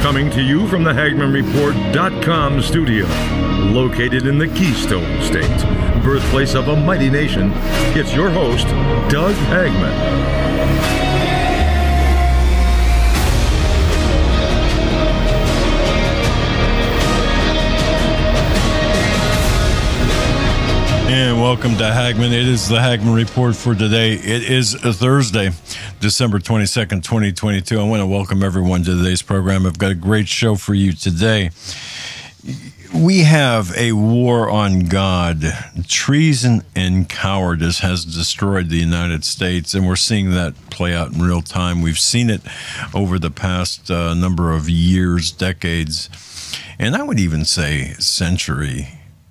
Coming to you from the HagmannReport.com studio, located in the Keystone State, birthplace of a mighty nation, it's your host, Doug Hagmann. And welcome to Hagmann. It is the Hagmann Report for today. It is a Thursday, December 22nd, 2022. I want to welcome everyone to today's program. I've got a great show for you today. We have a war on God. Treason and cowardice has destroyed the United States, and we're seeing that play out in real time. We've seen it over the past number of years, decades, and I would even say centuries.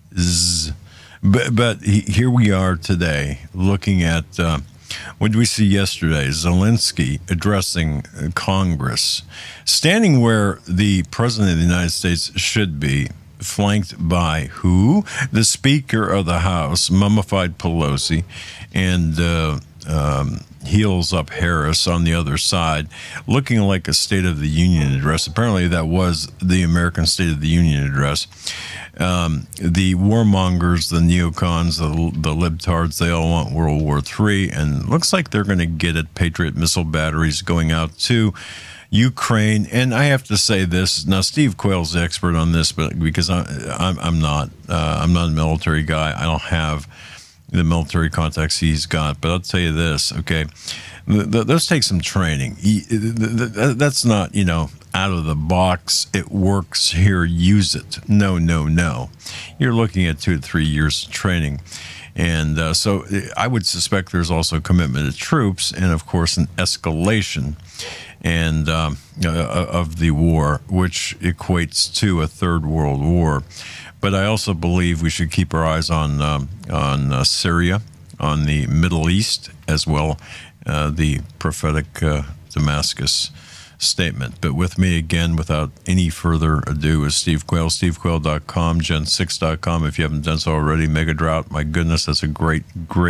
But here we are today looking at, what did we see yesterday? Zelensky addressing Congress, standing where the President of the United States should be, flanked by who? The Speaker of the House, mummified Pelosi, and heels up Harris on the other side, looking like a State of the Union address. Apparently that was the American State of the Union address. The warmongers, the neocons, the libtards, they all want World War III, and looks like they're going to get it. Patriot missile batteries going out to Ukraine. And I have to say this now, Steve Quayle's the expert on this, but because I'm not a military guy, I don't have the military contacts he's got. But I'll tell you this, okay, those take some training. That's not, out of the box, it works here, use it. No. You're looking at 2 to 3 years of training. And so I would suspect there's also commitment of troops and, of course, an escalation and of the war, which equates to a third world war. But I also believe we should keep our eyes on Syria, on the Middle East, as well, the prophetic Damascus statement. But with me again, without any further ado, is Steve Quayle, stevequayle.com, gen6.com. If you haven't done so already, Mega Drought, my goodness, that's a great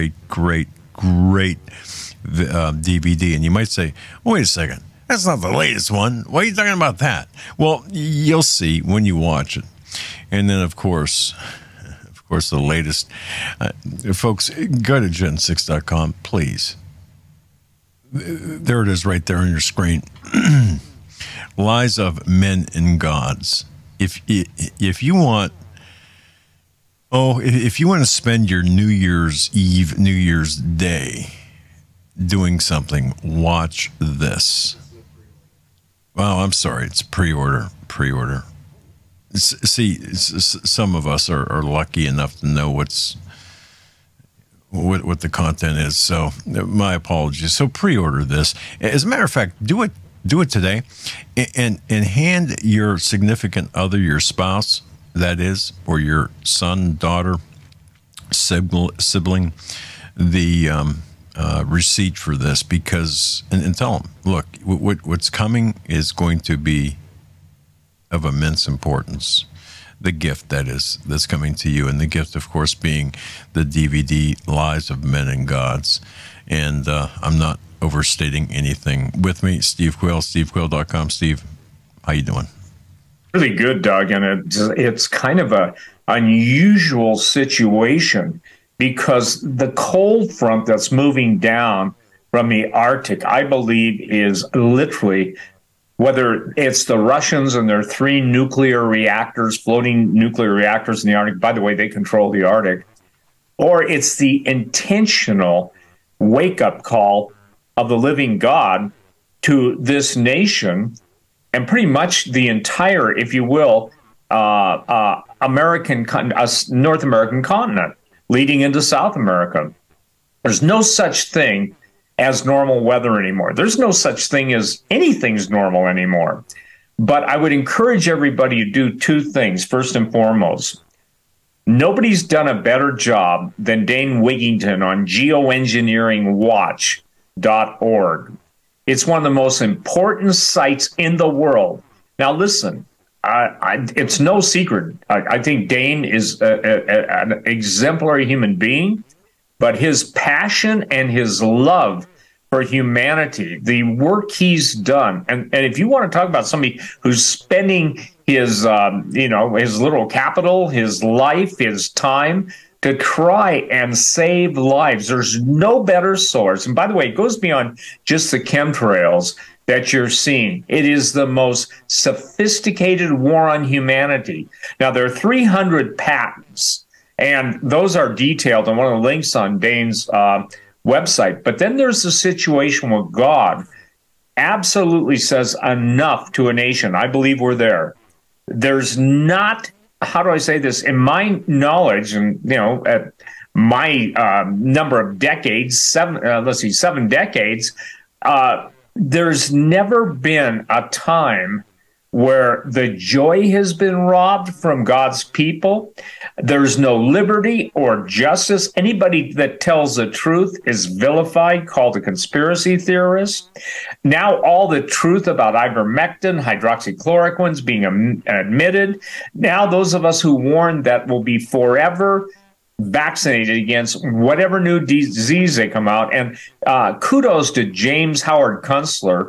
DVD. And you might say, wait a second, that's not the latest one. Why are you talking about that? Well, you'll see when you watch it. And then, of course, the latest. Folks, go to gen6.com, please. There it is right there on your screen. Lies of Men and Gods. If you want to spend your New Year's Eve, New Year's Day doing something, watch this. Well, I'm sorry, it's pre-order. See, some of us are lucky enough to know what the content is. So my apologies. So pre-order this. As a matter of fact, do it today, and hand your significant other, your spouse, that is, or your son, daughter, sibling, the receipt for this, because and tell them, look, what's coming is going to be of immense importance. The gift that's coming to you, and the gift, of course, being the DVD Lies of Men and Gods. And I'm not overstating anything. With me, Steve Quayle, stevequayle.com. Steve, how you doing? Really good, Doug, and it's kind of a unusual situation because the cold front that's moving down from the Arctic, I believe, is literally, whether it's the Russians and their 3 nuclear reactors, floating nuclear reactors in the Arctic, by the way, they control the Arctic, or it's the intentional wake-up call of the living God to this nation and pretty much the entire, if you will, North American continent leading into South America. There's no such thing as normal weather anymore. There's no such thing as anything's normal anymore. But I would encourage everybody to do 2 things. First and foremost, nobody's done a better job than Dane Wigington on geoengineeringwatch.org. It's one of the most important sites in the world. Now, listen, it's no secret. I think Dane is an exemplary human being. But his passion and his love for humanity, the work he's done. And if you want to talk about somebody who's spending his, his little capital, his life, his time to try and save lives, there's no better source. And by the way, it goes beyond just the chemtrails that you're seeing. It is the most sophisticated war on humanity. Now, there are 300 patents, and those are detailed on one of the links on Dane's website. But then there's a situation where God absolutely says enough to a nation. I believe we're there. There's not, how do I say this? In my knowledge, and at my number of decades, seven decades, there's never been a time where the joy has been robbed from God's people. There's no liberty or justice. Anybody that tells the truth is vilified, called a conspiracy theorist. Now all the truth about ivermectin, hydroxychloroquine is being admitted. Now those of us who warned that will be forever vaccinated against whatever new disease they come out. And kudos to James Howard Kunstler,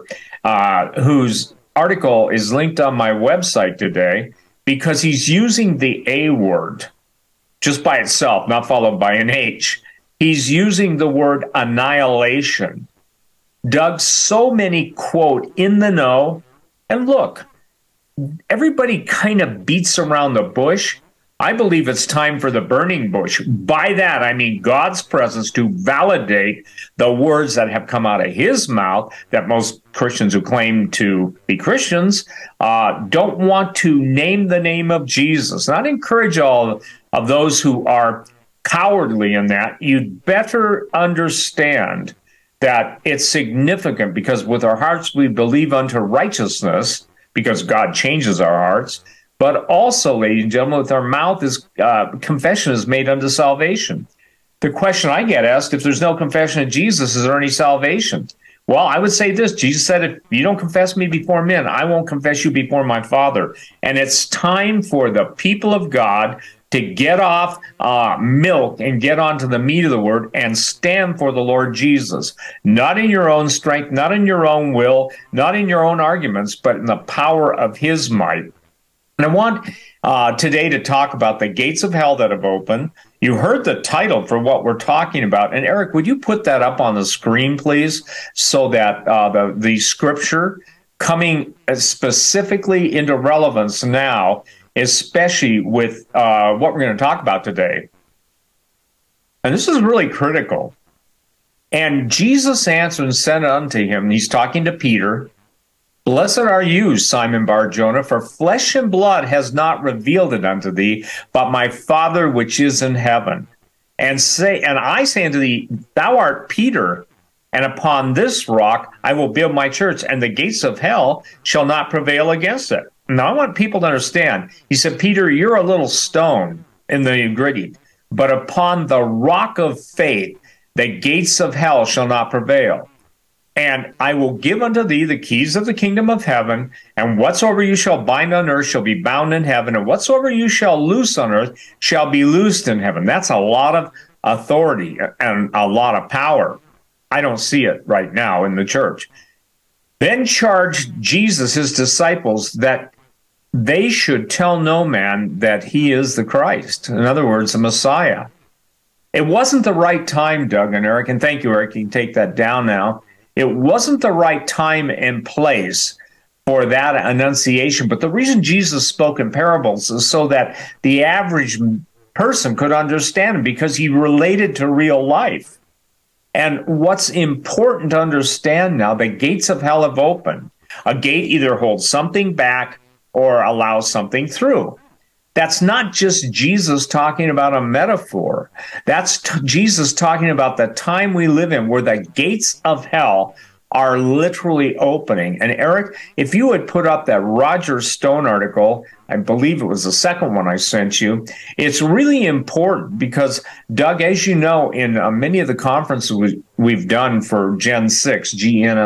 whose article is linked on my website today, because he's using the A word just by itself, not followed by an H. He's using the word annihilation. Doug, so many, quote, in the know. And look, everybody kind of beats around the bush. I believe it's time for the burning bush. By that, I mean God's presence to validate the words that have come out of his mouth that most Christians who claim to be Christians don't want to name the name of Jesus. And I'd encourage all of those who are cowardly in that, you'd better understand that it's significant, because with our hearts we believe unto righteousness, because God changes our hearts. But also, ladies and gentlemen, with our mouth is confession is made unto salvation. The question I get asked, if there's no confession of Jesus, is there any salvation? Well, I would say this. Jesus said, if you don't confess me before men, I won't confess you before my Father. And it's time for the people of God to get off milk and get onto the meat of the word and stand for the Lord Jesus. Not in your own strength, not in your own will, not in your own arguments, but in the power of his might. And I want today to talk about the gates of hell that have opened. You heard the title for what we're talking about. And Eric, would you put that up on the screen, please, so that the scripture coming specifically into relevance now, especially with what we're going to talk about today. And this is really critical. And Jesus answered and said unto him, he's talking to Peter, blessed are you, Simon Bar-Jonah, for flesh and blood has not revealed it unto thee, but my Father which is in heaven. And I say unto thee, thou art Peter, and upon this rock I will build my church, and the gates of hell shall not prevail against it. Now I want people to understand. He said, Peter, you're a little stone in the gritty, but upon the rock of faith, the gates of hell shall not prevail. And I will give unto thee the keys of the kingdom of heaven, and whatsoever you shall bind on earth shall be bound in heaven, and whatsoever you shall loose on earth shall be loosed in heaven. That's a lot of authority and a lot of power. I don't see it right now in the church. Then charged Jesus his disciples that they should tell no man that he is the Christ. In other words, the Messiah. It wasn't the right time, Doug and Eric, and thank you, Eric, you can take that down now. It wasn't the right time and place for that annunciation. But the reason Jesus spoke in parables is so that the average person could understand him, because he related to real life. And what's important to understand now, the gates of hell have opened. A gate either holds something back or allows something through. That's not just Jesus talking about a metaphor. That's Jesus talking about the time we live in, where the gates of hell are literally opening. And Eric, if you had put up that Roger Stone article, I believe it was the second one I sent you, it's really important because, Doug, as you know, in many of the conferences we've done for Gen 6,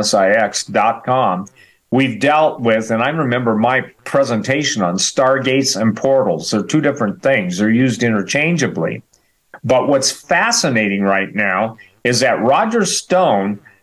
GNSIX.com, we've dealt with, and I remember my presentation on stargates and portals. They're two different things. They're used interchangeably. But what's fascinating right now is that Roger Stone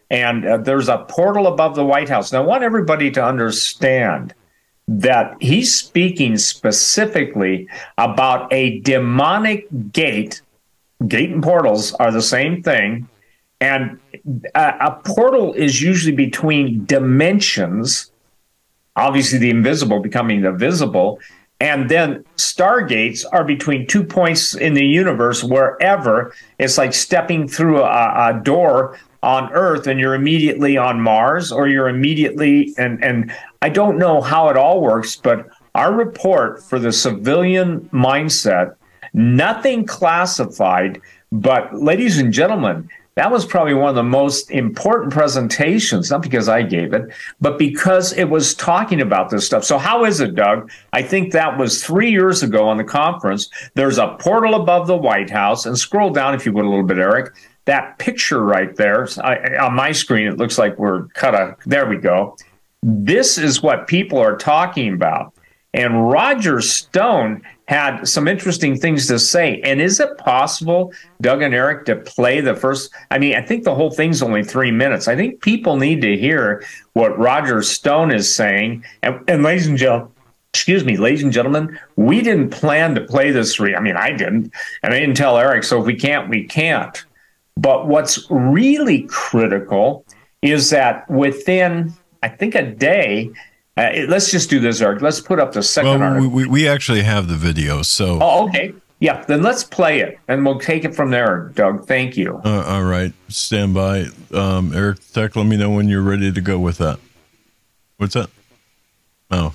And there's a portal above the White House. Now, I want everybody to understand that he's speaking specifically about a demonic gate. Gate and portals are the same thing. And a portal is usually between dimensions, obviously the invisible becoming the visible. And then stargates are between 2 points in the universe, wherever it's like stepping through a door on Earth and you're immediately on Mars, or you're immediately, and I don't know how it all works, but our report for the civilian mindset, nothing classified, but ladies and gentlemen, that was probably one of the most important presentations, not because I gave it, but because it was talking about this stuff. So how is it, Doug? I think that was 3 years ago on the conference. There's a portal above the White House, and scroll down if you would a little bit, Eric. That picture right there, on my screen, it looks like we're there we go. This is what people are talking about. And Roger Stone had some interesting things to say. And is it possible, Doug and Eric, to play the first? I mean, I think the whole thing's only 3 minutes. I think people need to hear what Roger Stone is saying. And ladies and gentlemen, we didn't plan to play this. I mean, I didn't. And I didn't tell Eric. So if we can't, we can't. But what's really critical is that within, I think, a day, let's just do this, Eric. Let's put up the second article. We actually have the video, so. Oh, okay. Yeah, then let's play it, and we'll take it from there, Doug. Thank you. All right. Stand by. Eric Tech, let me know when you're ready to go with that. What's that? Oh.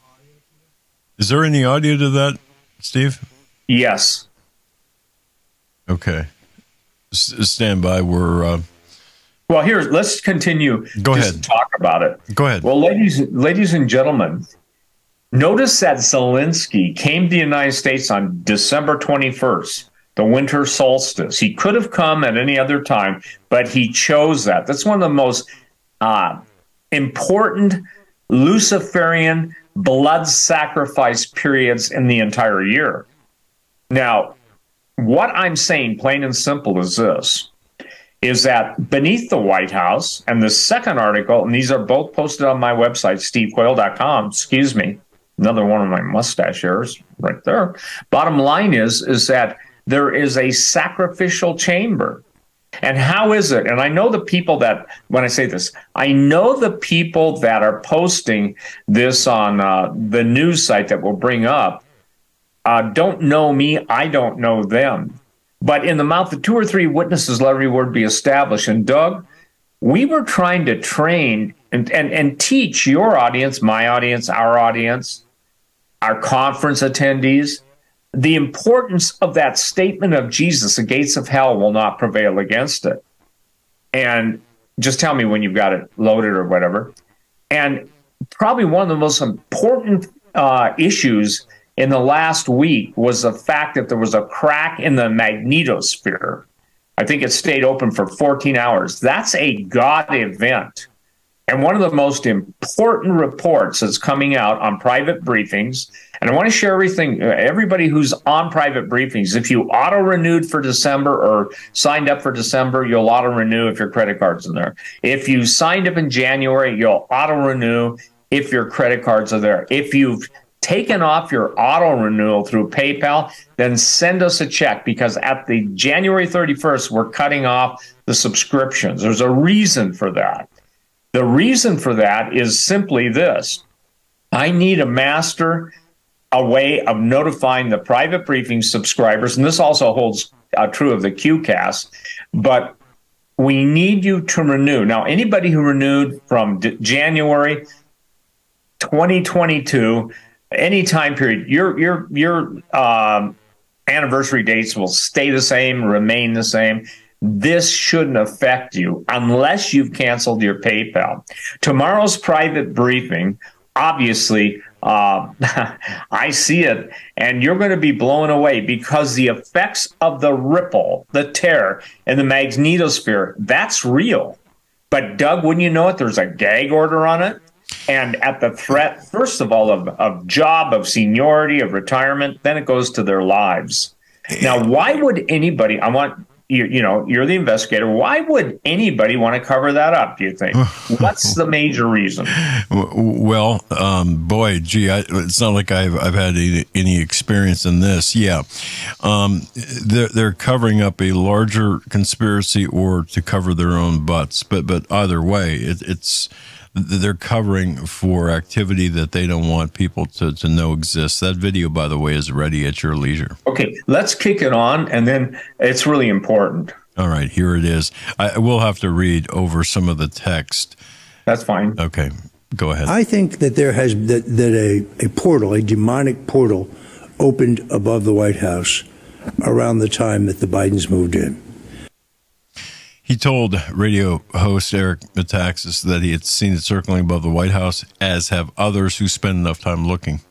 Is there any audio to that, Steve? Yes. Okay. Stand by. We're... Well, let's continue. Go ahead. To talk about it. Go ahead. Well, ladies and gentlemen, notice that Zelensky came to the United States on December 21st, the winter solstice. He could have come at any other time, but he chose that. That's one of the most important Luciferian blood sacrifice periods in the entire year. Now, what I'm saying, plain and simple, is this. Is that beneath the White House, and the second article, and these are both posted on my website, stevequayle.com, excuse me, another one of my mustache hairs right there. Bottom line is that there is a sacrificial chamber. And how is it? And I know the people that, when I say this, I know the people that are posting this on the news site that we'll bring up don't know me, I don't know them. But in the mouth of 2 or 3 witnesses, let every word be established. And Doug, we were trying to train and teach your audience, my audience, our conference attendees, the importance of that statement of Jesus, the gates of hell will not prevail against it. And just tell me when you've got it loaded or whatever. And probably one of the most important issues in the last week was the fact that there was a crack in the magnetosphere. I think it stayed open for 14 hours. That's a God event. And one of the most important reports that's coming out on private briefings, and I want to share everybody who's on private briefings, if you auto-renewed for December or signed up for December, you'll auto-renew if your credit card's in there. If you signed up in January, you'll auto-renew if your credit cards are there. If you've taken off your auto renewal through PayPal, then send us a check, because at the January 31st, we're cutting off the subscriptions. There's a reason for that. The reason for that is simply this. I need a way of notifying the private briefing subscribers, and this also holds true of the QCast, but we need you to renew. Now, anybody who renewed from January 2022, any time period, your anniversary dates will stay the same, remain the same. This shouldn't affect you unless you've canceled your PayPal. Tomorrow's private briefing, obviously, I see it, and you're going to be blown away, because the effects of the ripple, the tear in the magnetosphere, that's real. But Doug, wouldn't you know it, there's a gag order on it? And at the threat, first of all, of job, of seniority, of retirement, then it goes to their lives. Now, why would anybody, I want you're the investigator. Why would anybody want to cover that up, do you think? What's the major reason? Well, boy, gee, it's not like I've had any experience in this. Yeah. They're covering up a larger conspiracy or to cover their own butts. But either way, they're covering for activity that they don't want people to know exists. That video, by the way, is ready at your leisure. Okay, let's kick it on, and then it's really important. All right, here it is. I will have to read over some of the text. That's fine. Okay, go ahead. I think that there has that a portal, a demonic portal, opened above the White House around the time that the Bidens moved in. He told radio host Eric Metaxas that he had seen it circling above the White House, as have others who spend enough time looking.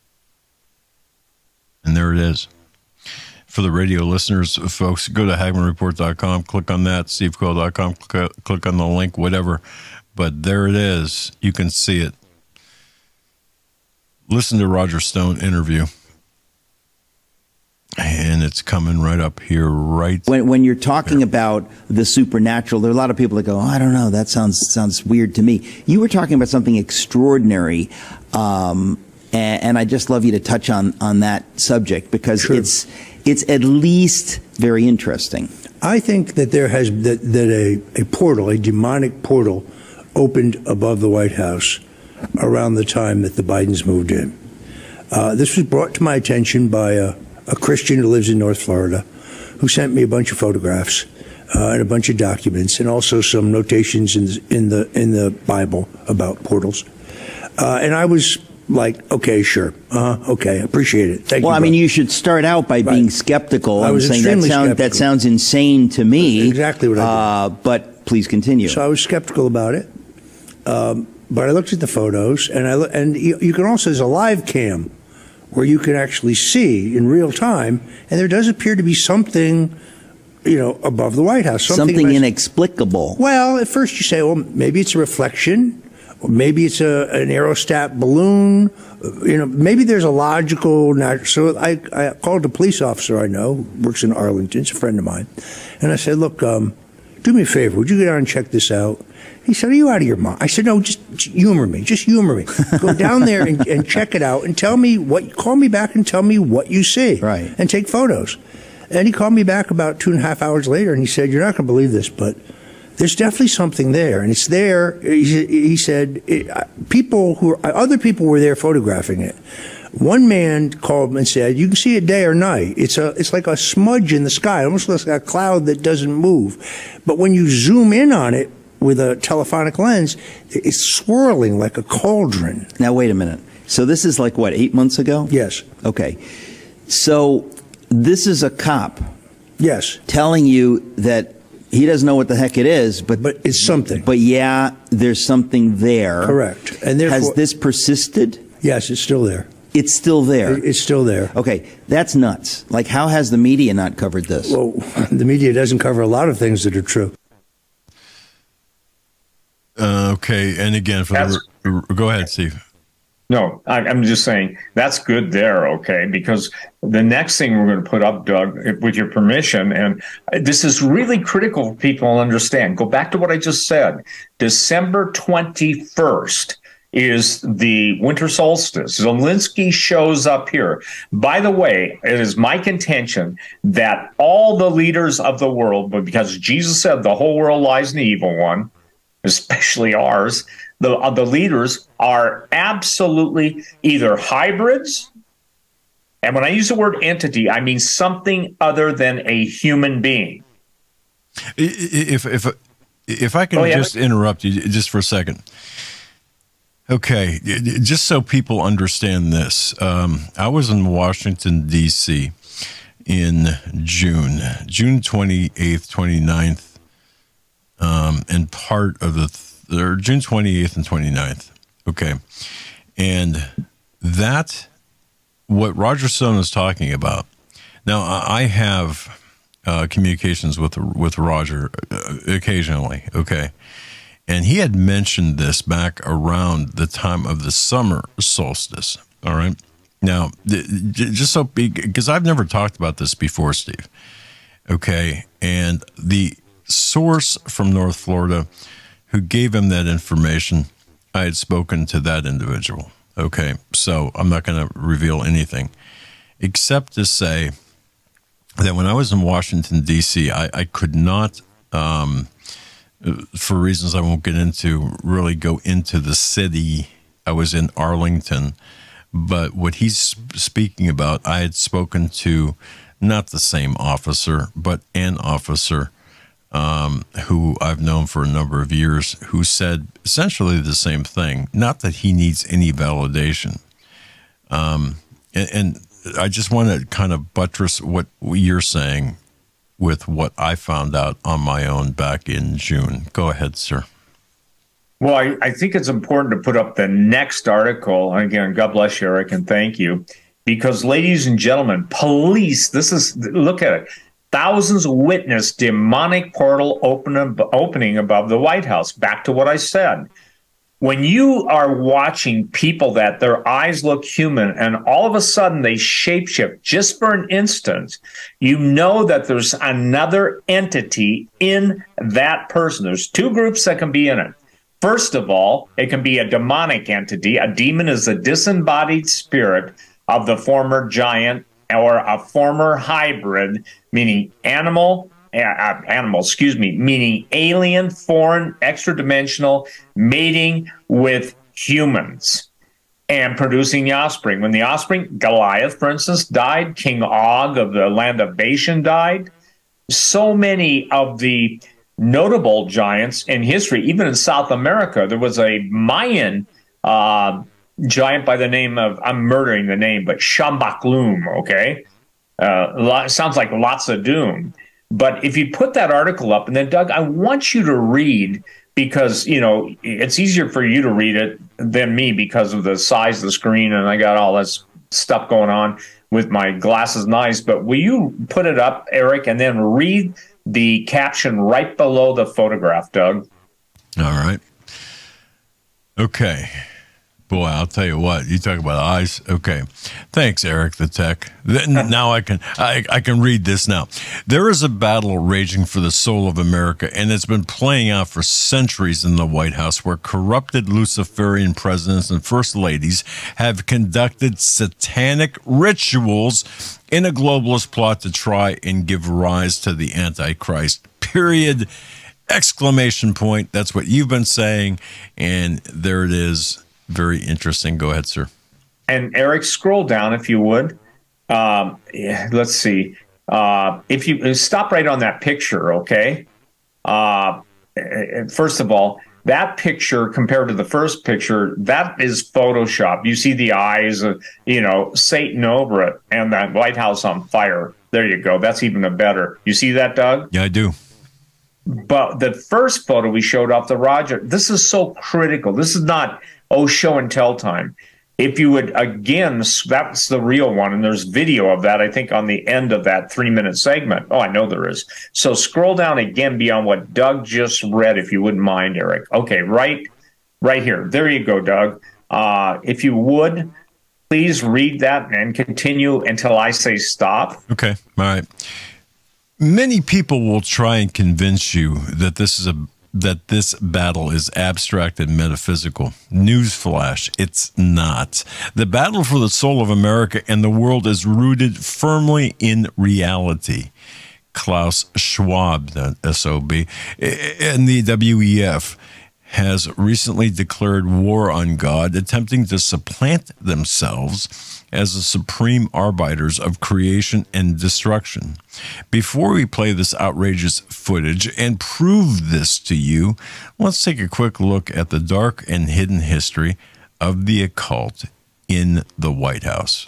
And there it is. For the radio listeners, folks, go to HagmannReport.com, click on that, SteveQuayle.com, click on the link, whatever. But there it is. You can see it. Listen to Roger Stone interview. And it's coming right up here, right. When you're talking about the supernatural, there are a lot of people that go, oh, I don't know, that sounds weird to me. You were talking about something extraordinary, and I just love you to touch on that subject, because Sure. it's at least very interesting. I think that there has that a portal, a demonic portal, opened above the White House around the time that the Bidens moved in. This was brought to my attention by a Christian who lives in North Florida, who sent me a bunch of photographs and a bunch of documents, and also some notations in the Bible about portals. And I was like, okay, sure, okay, appreciate it. Thank you. Well, I mean, you should start out by being skeptical. I was and saying extremely skeptical. That sounds insane to me. Exactly what I did. But please continue. So I was skeptical about it, but I looked at the photos, and you can also, there's a live cam where you can actually see in real time, and there does appear to be something, above the White House. Something inexplicable. Well, at first you say, well, maybe it's a reflection, or maybe it's an aerostat balloon. Maybe there's a logical. So I called a police officer I know, who works in Arlington, it's a friend of mine, and I said, look, do me a favor, would you go down and check this out? He said, are you out of your mind? I said, no, just humor me. Just humor me. Go down there and check it out and call me back and tell me what you see. Right. And take photos. And he called me back about 2.5 hours later, and he said, you're not going to believe this, but there's definitely something there. And it's there. He said, other people were there photographing it. One man called and said, you can see it day or night. It's like a smudge in the sky. It almost looks like a cloud that doesn't move. But when you zoom in on it with a telephonic lens, it's swirling like a cauldron. Now, wait a minute. So this is like, what, 8 months ago? Yes. Okay. So this is a cop. Yes. Telling you that he doesn't know what the heck it is, but it's something. But yeah, there's something there. Correct. And therefore, has this persisted? Yes, it's still there. It's still there. It's still there. Okay, that's nuts. Like, how has the media not covered this? Well, the media doesn't cover a lot of things that are true. Okay, and again, go ahead, Steve. No, I'm just saying that's good there, okay? Because the next thing we're going to put up, Doug, with your permission, and this is really critical for people to understand. Go back to what I just said. December 21st is the winter solstice. Zelensky shows up here. By the way, it is my contention that all the leaders of the world, because Jesus said the whole world lies in the evil one, especially ours, the leaders are absolutely either hybrids, and when I use the word entity, I mean something other than a human being. If I can just interrupt you just for a second. Okay, just so people understand this, I was in Washington, D.C. in June 28th, 29th, and part of June 28th and 29th. Okay. And what Roger Stone is talking about. Now, I have communications with Roger occasionally. Okay. And he had mentioned this back around the time of the summer solstice. All right. Now, just so, because I've never talked about this before, Steve. Okay. And the source from North Florida who gave him that information, I had spoken to that individual. Okay, so I'm not going to reveal anything except to say that when I was in Washington, D.C., I could not, for reasons I won't get into, really go into the city. I was in Arlington. But what he's speaking about, I had spoken to not the same officer, but an officer who I've known for a number of years, who said essentially the same thing. Not that he needs any validation. And I just want to kind of buttress what you're saying with what I found out on my own back in June. Go ahead, sir. Well, I think it's important to put up the next article. Again, God bless you, Eric, and thank you. Because, ladies and gentlemen, police, look at it. Thousands witnessed demonic portal opening above the White House. Back to what I said. When you are watching people that their eyes look human and all of a sudden they shapeshift just for an instant, you know that there's another entity in that person. There's two groups that can be in it. First of all, it can be a demonic entity. A demon is a disembodied spirit of the former giant or a former hybrid, meaning meaning alien, foreign, extra-dimensional, mating with humans and producing the offspring. When the offspring, Goliath, for instance, died, King Og of the land of Bashan died, so many of the notable giants in history, even in South America, there was a Mayan giant by the name of, I'm murdering the name, but Shambhaklum, okay? Sounds like lots of doom. But if you put that article up, and then, Doug, I want you to read, because, you know, it's easier for you to read it than me because of the size of the screen, and I got all this stuff going on with my glasses and eyes. But will you put it up, Eric, and then read the caption right below the photograph, Doug? All right. Okay. Boy, I'll tell you what, you talk about eyes. Okay. Thanks, Eric, the tech. Now I can read this now. There is a battle raging for the soul of America, and it's been playing out for centuries in the White House, where corrupted Luciferian presidents and first ladies have conducted satanic rituals in a globalist plot to try and give rise to the Antichrist. Period. Exclamation point. That's what you've been saying, and there it is. Very interesting. Go ahead, sir. And Eric, scroll down if you would. Let's see. If you stop right on that picture, okay? First of all, that picture compared to the first picture, that is Photoshop. You see the eyes of, Satan over it and that White House on fire. There you go. That's even a better. You see that, Doug? Yeah, I do. But the first photo we showed off the Roger, this is so critical. This is not, show and tell time. If you would, again, that's the real one, and there's video of that, I think, on the end of that 3-minute segment. Oh, I know there is. So scroll down again beyond what Doug just read, if you wouldn't mind, Eric. Okay, right here. There you go, Doug. If you would, please read that and continue until I say stop. Okay, all right. Many people will try and convince you that this battle is abstract and metaphysical. Newsflash, it's not. The battle for the soul of America and the world is rooted firmly in reality. Klaus Schwab, the SOB, and the WEF has recently declared war on God, attempting to supplant themselves as the supreme arbiters of creation and destruction. Before we play this outrageous footage and prove this to you, let's take a quick look at the dark and hidden history of the occult in the White House.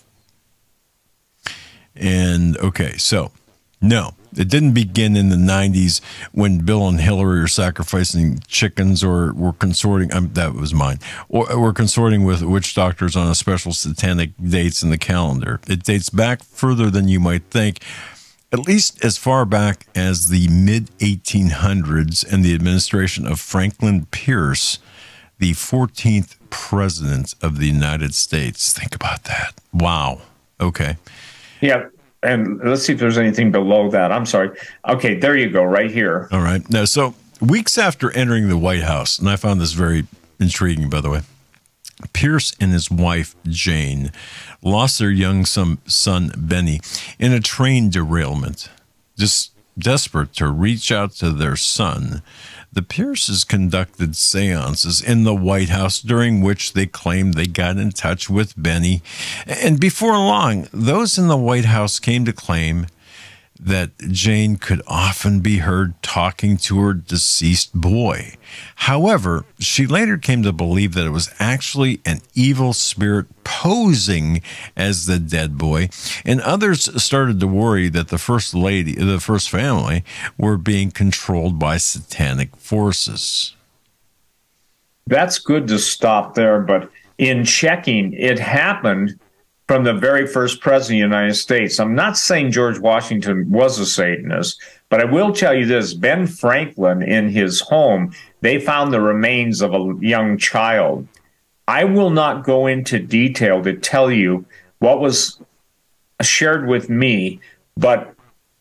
And, okay, so, no. It didn't begin in the 90s when Bill and Hillary were sacrificing chickens or were consorting, that was mine, or were consorting with witch doctors on a special satanic dates in the calendar. It dates back further than you might think, at least as far back as the mid-1800s and the administration of Franklin Pierce, the 14th president of the United States. Think about that. Wow. Okay. Yeah. and let's see if there's anything below that. I'm sorry. Okay, there you go, right here. All right. Now, so weeks after entering the White House, and I found this very intriguing, by the way, Pierce and his wife, Jane, lost their young son, Benny, in a train derailment. Just desperate to reach out to their son, the Pierces conducted seances in the White House during which they claimed they got in touch with Benny. And before long, those in the White House came to claim that Jane could often be heard talking to her deceased boy. However, she later came to believe that it was actually an evil spirit posing as the dead boy, and others started to worry that the first family, were being controlled by satanic forces. That's good to stop there, but in checking, it happened from the very first president of the United States. I'm not saying George Washington was a Satanist, but I will tell you this. Ben Franklin, in his home, they found the remains of a young child. I will not go into detail to tell you what was shared with me, but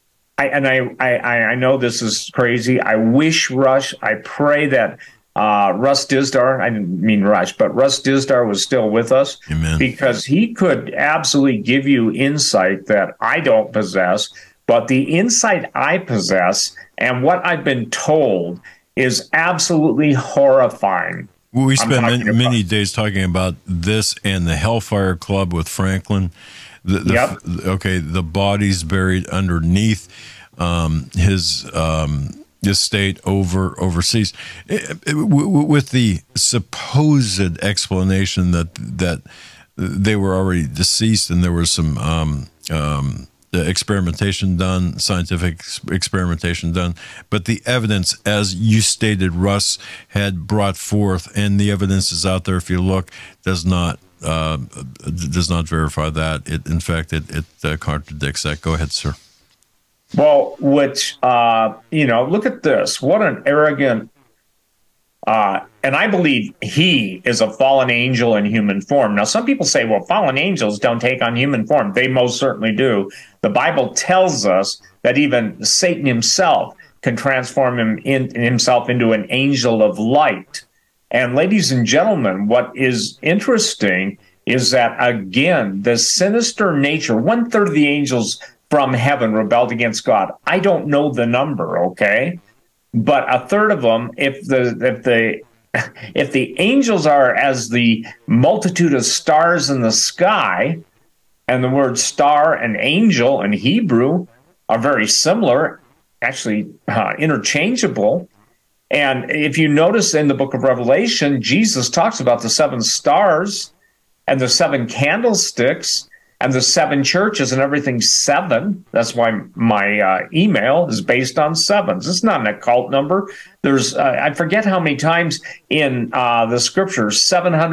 I know this is crazy. I wish I pray that Russ Dizdar, I didn't mean Rush, but Russ Dizdar was still with us. Amen. Because he could absolutely give you insight that I don't possess, but the insight I possess and what I've been told is absolutely horrifying. We spent many days talking about this and the Hellfire Club with Franklin. Yep. The bodies buried underneath his estate overseas, with the supposed explanation that they were already deceased and there was some experimentation done, scientific experimentation done, but the evidence, as you stated, Russ had brought forth, and the evidence is out there if you look, does not verify that. In fact, it contradicts that. Go ahead, sir. Well, look at this. What an arrogant, and I believe he is a fallen angel in human form. Now, some people say, well, fallen angels don't take on human form. They most certainly do. The Bible tells us that even Satan himself can transform himself into an angel of light. And ladies and gentlemen, what is interesting is that, again, the sinister nature, 1/3 of the angels from heaven rebelled against God. I don't know the number, okay? But 1/3 of them, if the angels are as the multitude of stars in the sky, and the word star and angel in Hebrew are very similar, actually interchangeable. And if you notice in the book of Revelation, Jesus talks about the 7 stars and the 7 candlesticks and the 7 churches and everything 7. That's why my email is based on 7s. It's not an occult number. There's, I forget how many times in the scriptures,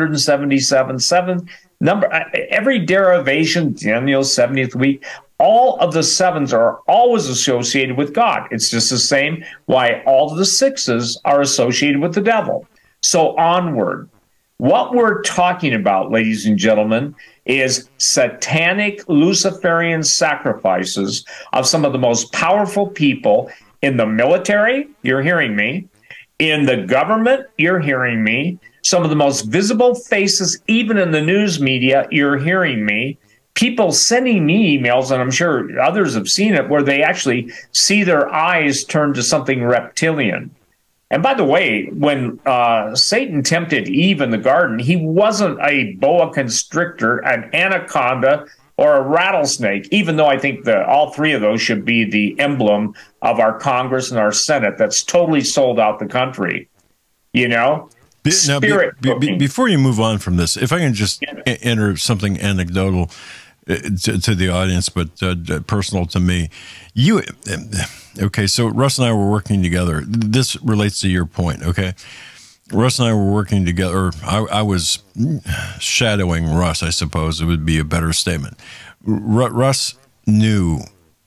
777, every derivation, Daniel's 70th week, all of the 7s are always associated with God. It's just the same why all of the 6s are associated with the devil. So onward. What we're talking about, ladies and gentlemen, is satanic Luciferian sacrifices of some of the most powerful people in the military, you're hearing me, in the government, you're hearing me, some of the most visible faces, even in the news media, you're hearing me, people sending me emails, and I'm sure others have seen it, where they actually see their eyes turn to something reptilian. And by the way, when Satan tempted Eve in the garden, he wasn't a boa constrictor, an anaconda, or a rattlesnake, even though I think that all 3 of those should be the emblem of our Congress and our Senate that's totally sold out the country. You know? Now, before you move on from this, if I can just enter something anecdotal to the audience, but personal to me. Okay, so Russ and I were working together. This relates to your point, okay? Russ and I were working together. I was shadowing Russ, I suppose it would be a better statement. Russ knew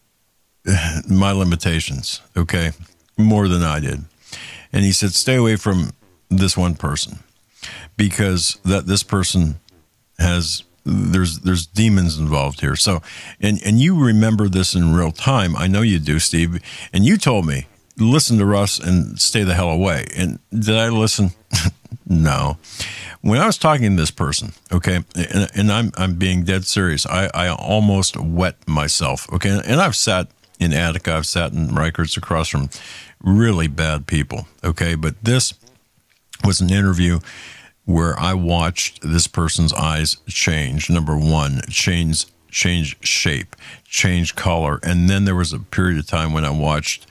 my limitations, okay, more than I did. And he said, stay away from this one person because this person has there's demons involved here. So, and you remember this in real time. I know you do, Steve. And you told me, listen to Russ and stay the hell away. And did I listen? No. When I was talking to this person, okay, and I'm being dead serious, I almost wet myself, okay? And I've sat in Attica, I've sat in Rikers across from really bad people, okay? But this was an interview where I watched this person's eyes change. Number one, change shape, change color. And then there was a period of time when I watched,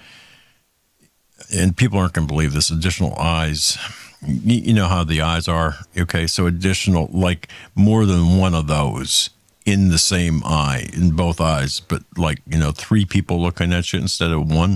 and people aren't going to believe this, additional eyes. You know how the eyes are, okay? So additional, like more than one of those in the same eye, in both eyes, but like, you know, 3 people looking at you instead of 1.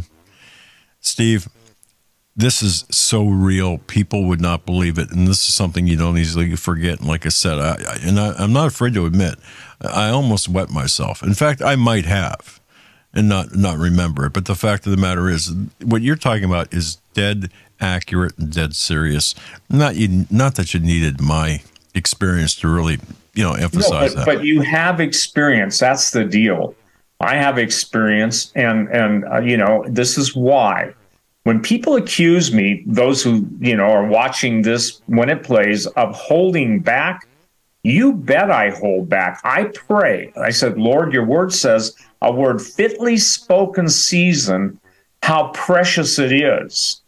Steve, this is so real. People would not believe it. And this is something you don't easily forget. And like I said, I'm not afraid to admit, I almost wet myself. In fact, I might have and not remember it. But the fact of the matter is, what you're talking about is dead accurate and dead serious. Not that you needed my experience to really, emphasize that. But you have experience. That's the deal. I have experience. And this is why. When people accuse me, those who, are watching this when it plays, of holding back, you bet I hold back. I pray. I said, Lord, your word says, a word fitly spoken season, how precious it is.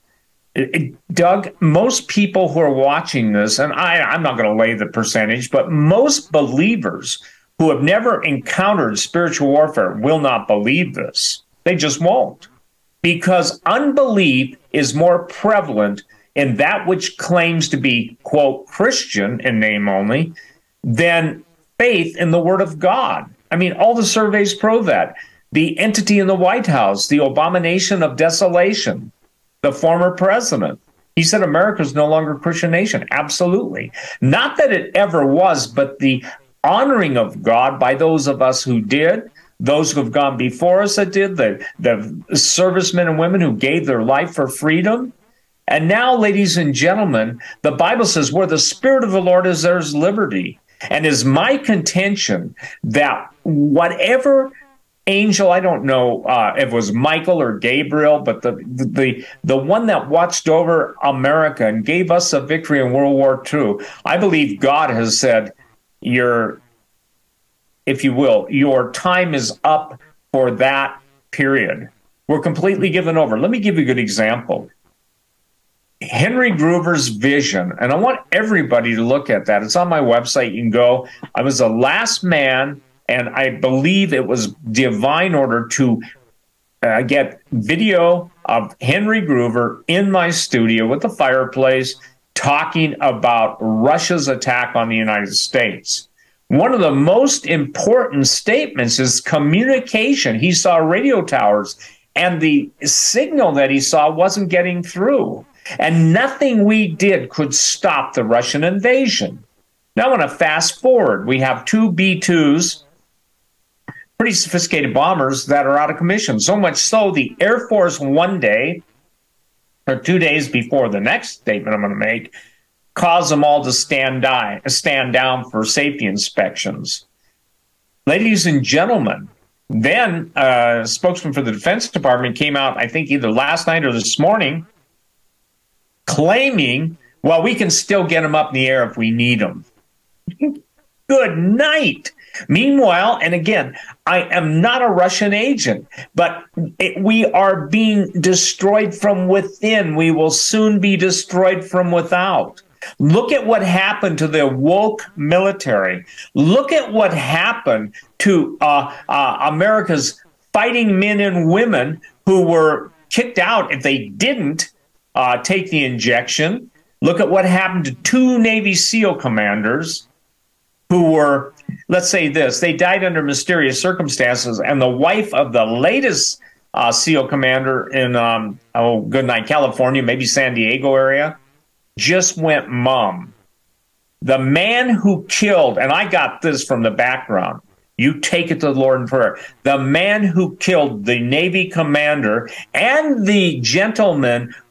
Doug, most people who are watching this, and I'm not going to lay the percentage, but most believers who have never encountered spiritual warfare will not believe this. They just won't. Because unbelief is more prevalent in that which claims to be, quote, Christian in name only, than faith in the Word of God. I mean, all the surveys prove that. The entity in the White House, the abomination of desolation, the former president, he said America is no longer a Christian nation. Absolutely. Not that it ever was, but the honoring of God by those of us who did, those who have gone before us that did, the servicemen and women who gave their life for freedom. And now, ladies and gentlemen, the Bible says where the Spirit of the Lord is, there's liberty. And is my contention that whatever angel, I don't know if it was Michael or Gabriel, but the one that watched over America and gave us a victory in World War II, I believe God has said, if you will, your time is up for that period. We're completely given over. Let me give you a good example. Henry Gruver's vision, and I want everybody to look at that. It's on my website. You can go. I was the last man, and I believe it was divine order to get video of Henry Gruver in my studio with the fireplace talking about Russia's attack on the United States. One of the most important statements is communication. He saw radio towers, and the signal that he saw wasn't getting through. And nothing we did could stop the Russian invasion. Now I want to fast forward. We have 2 B-2s, pretty sophisticated bombers that are out of commission. So much so, the Air Force one day, or 2 days before the next statement I'm going to make, caused them all to stand down for safety inspections. Ladies and gentlemen, then a spokesman for the Defense Department came out, I think either last night or this morning, claiming, well, we can still get them up in the air if we need them. Good night. Meanwhile, and again, I am not a Russian agent, but we are being destroyed from within. We will soon be destroyed from without. Look at what happened to the woke military. Look at what happened to America's fighting men and women who were kicked out if they didn't take the injection. Look at what happened to 2 Navy SEAL commanders who were, let's say this, they died under mysterious circumstances, and the wife of the latest SEAL commander in, Goodnight, California, maybe San Diego area, just went mum. The man who killed, and I got this from the background, you take it to the Lord in prayer, the man who killed the Navy commander and the gentleman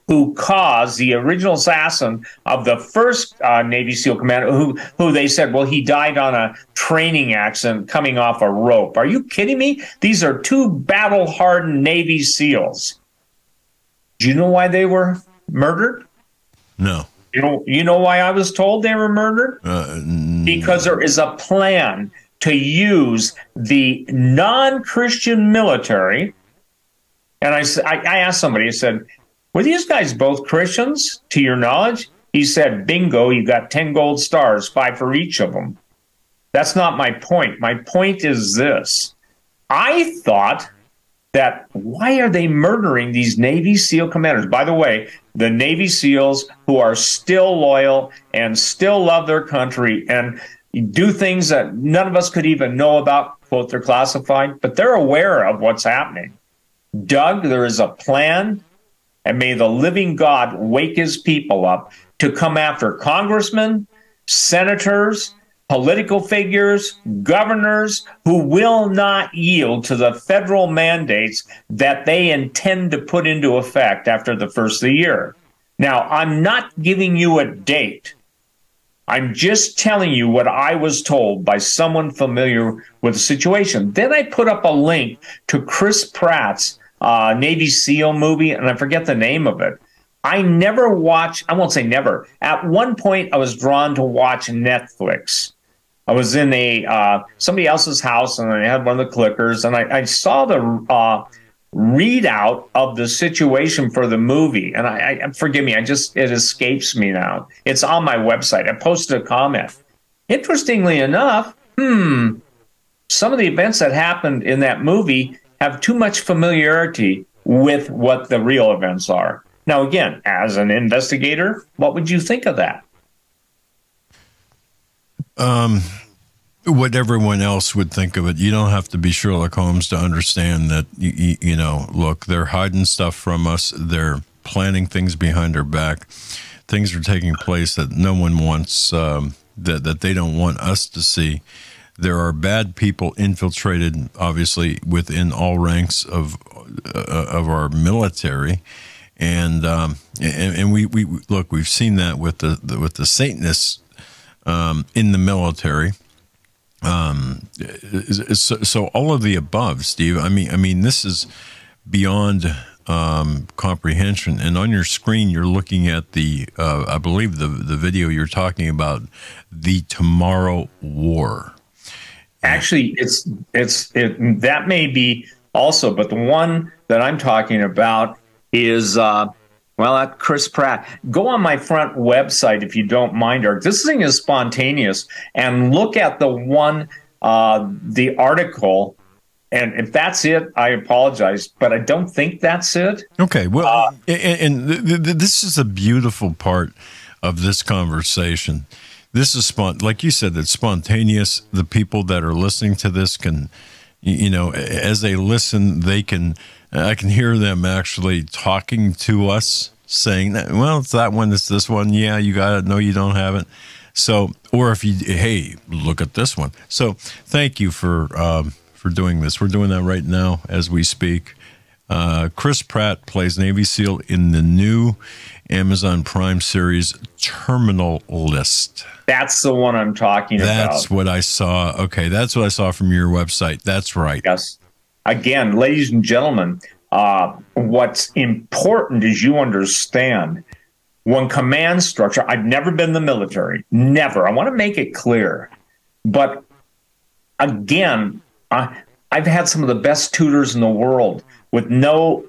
who caused the original assassin of the first Navy SEAL commander, who they said, well, he died on a training accident coming off a rope. Are you kidding me? These are two battle-hardened Navy SEALs. Do you know why they were murdered? No. You know why I was told they were murdered? Because there is a plan to use the non-Christian military. And I asked somebody, I said, were these guys both Christians, to your knowledge? He said, bingo, you got 10 gold stars, 5 for each of them. That's not my point. My point is this. I thought that why are they murdering these Navy SEAL commanders? By the way, the Navy SEALs who are still loyal and still love their country and do things that none of us could even know about, quote, they're classified, but they're aware of what's happening. Doug, there is a plan, and may the living God wake his people up to come after congressmen, senators, political figures, governors who will not yield to the federal mandates that they intend to put into effect after the first of the year. Now, I'm not giving you a date. I'm just telling you what I was told by someone familiar with the situation. Then I put up a link to Chris Pratt's Navy SEAL movie, and I forget the name of it. I never watched, I won't say never. At one point, I was drawn to watch Netflix. I was in somebody else's house, and I had one of the clickers, and I saw the readout of the situation for the movie. And I forgive me, it escapes me now. It's on my website. I posted a comment. Interestingly enough, some of the events that happened in that movie have too much familiarity with what the real events are. Now, again, as an investigator, what would you think of that? What everyone else would think of it. You don't have to be Sherlock Holmes to understand that, you know, look, they're hiding stuff from us. They're planning things behind our back. Things are taking place that no one wants, that they don't want us to see. There are bad people infiltrated, obviously, within all ranks of our military. And we look, we've seen that with the Satanists in the military. So all of the above, Steve. I mean, this is beyond comprehension. And on your screen, you're looking at I believe the video you're talking about, the Tomorrow War. Actually, that may be also, but the one that I'm talking about is at Chris Pratt. Go on my front website if you don't mind, Eric. This thing is spontaneous, and look at the article. And if that's it, I apologize, but I don't think that's it. Okay, well, this is a beautiful part of this conversation. This is like you said, it's spontaneous. The people that are listening to this can, you know, as they listen, I can hear them actually talking to us, saying that, well, it's that one, it's this one. Yeah, you got it. No, you don't have it. So, or if hey, look at this one. So thank you for doing this. We're doing that right now as we speak. Chris Pratt plays Navy SEAL in the new Amazon Prime series Terminal List. That's the one I'm talking about. That's what I saw. Okay, that's what I saw from your website. That's right. Yes. Again, ladies and gentlemen, what's important is you understand when command structure, I've never been in the military, never. I want to make it clear. But again, I've had some of the best tutors in the world with no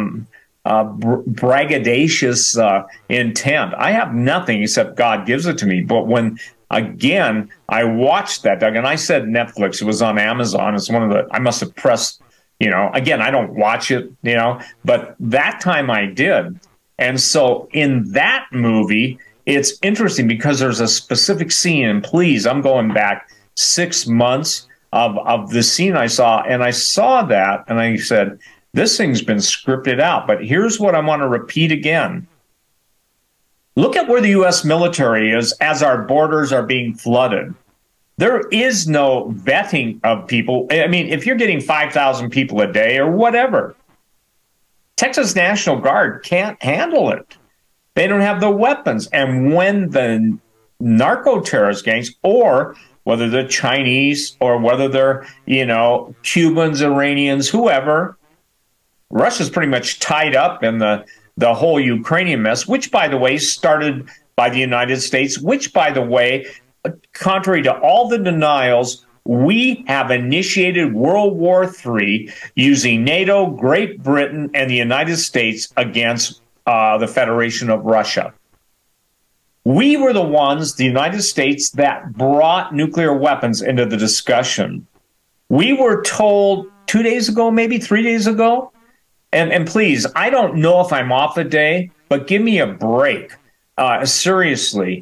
braggadocious intent. I have nothing except God gives it to me. But when, again, I watched that, Doug, and I said Netflix, it was on Amazon. It's one of the, I must have pressed, you know, again, I don't watch it, you know, but that time I did. And so in that movie, it's interesting because there's a specific scene, and please, I'm going back 6 months of the scene I saw, and I saw that, and I said, this thing's been scripted out. But here's what I want to repeat again. Look at where the U.S. military is as our borders are being flooded. There is no vetting of people. I mean, if you're getting 5,000 people a day or whatever, Texas National Guard can't handle it. They don't have the weapons. And when the narco-terrorist gangs, or whether they're Chinese or whether they're, Cubans, Iranians, whoever, Russia's pretty much tied up in the whole Ukrainian mess, which, by the way, started by the United States, which, by the way, contrary to all the denials, we have initiated World War III using NATO, Great Britain, and the United States against the Federation of Russia. We were the ones, the United States, that brought nuclear weapons into the discussion. We were told 2 days ago, maybe 3 days ago, and please, I don't know if I'm off a day, but give me a break. Seriously,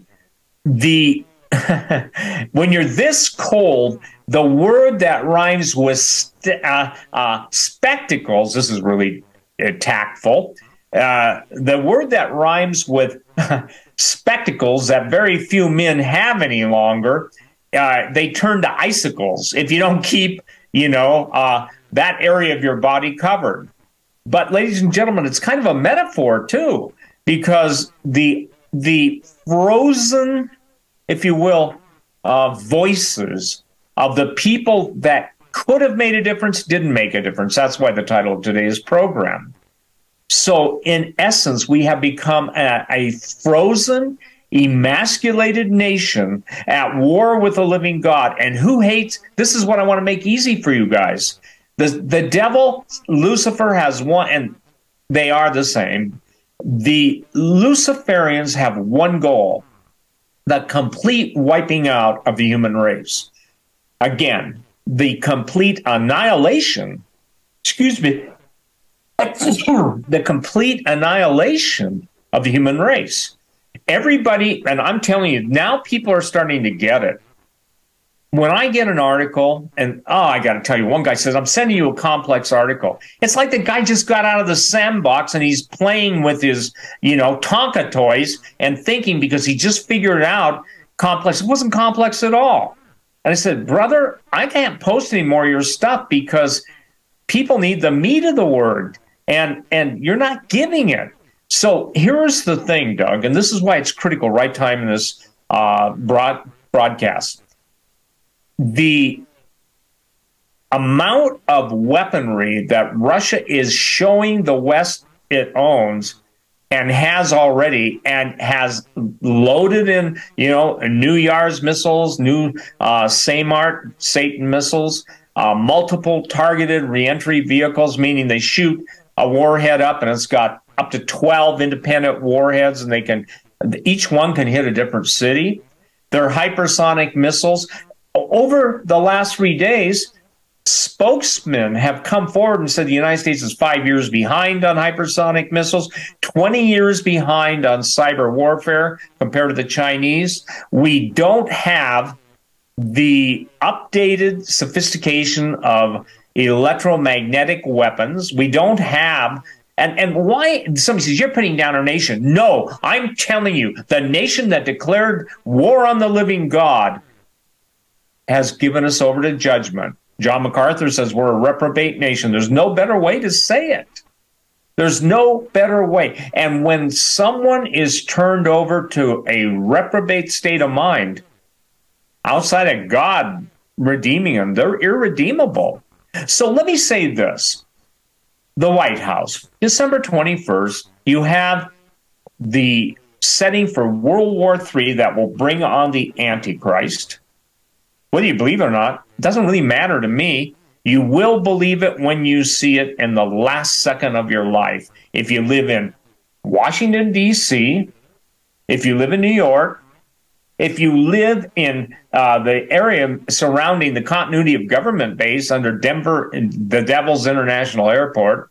when you're this cold, the word that rhymes with spectacles, this is really tactful, the word that rhymes with spectacles that very few men have any longer, they turn to icicles if you don't keep, that area of your body covered. But ladies and gentlemen, it's kind of a metaphor too, because the frozen, if you will, voices of the people that could have made a difference didn't make a difference. That's why the title of today's program. So in essence, we have become a frozen, emasculated nation at war with the living God. And who hates? This is what I want to make easy for you guys. The devil, Lucifer, has one, and they are the same. The Luciferians have one goal: the complete wiping out of the human race. Again, the complete annihilation, the complete annihilation of the human race. Everybody, and I'm telling you, now people are starting to get it. When I get an article, and I got to tell you, one guy says, I'm sending you a complex article. It's like the guy just got out of the sandbox and he's playing with his, Tonka toys and thinking because he just figured out complex. It wasn't complex at all. And I said, brother, I can't post any more of your stuff because people need the meat of the word, and you're not giving it. So here's the thing, Doug, and this is why it's critical right time in this broadcast. The amount of weaponry that Russia is showing the West it owns and has already, and has loaded in, new Yars missiles, new SAMART, Satan missiles, multiple targeted reentry vehicles, meaning they shoot a warhead up and it's got up to 12 independent warheads, and each one can hit a different city. They're hypersonic missiles. Over the last 3 days, spokesmen have come forward and said the United States is 5 years behind on hypersonic missiles, 20 years behind on cyber warfare compared to the Chinese. We don't have the updated sophistication of electromagnetic weapons. We don't have, and why? Somebody says, you're putting down our nation. No, I'm telling you, the nation that declared war on the living God has given us over to judgment. John MacArthur says we're a reprobate nation. There's no better way to say it. There's no better way. And when someone is turned over to a reprobate state of mind, outside of God redeeming them, they're irredeemable. So let me say this. The White House, December 21st, you have the setting for World War III that will bring on the Antichrist. Whether you believe it or not, it doesn't really matter to me. You will believe it when you see it in the last second of your life. If you live in Washington, D.C., if you live in New York, if you live in the area surrounding the continuity of government base under Denver, the Devil's International Airport,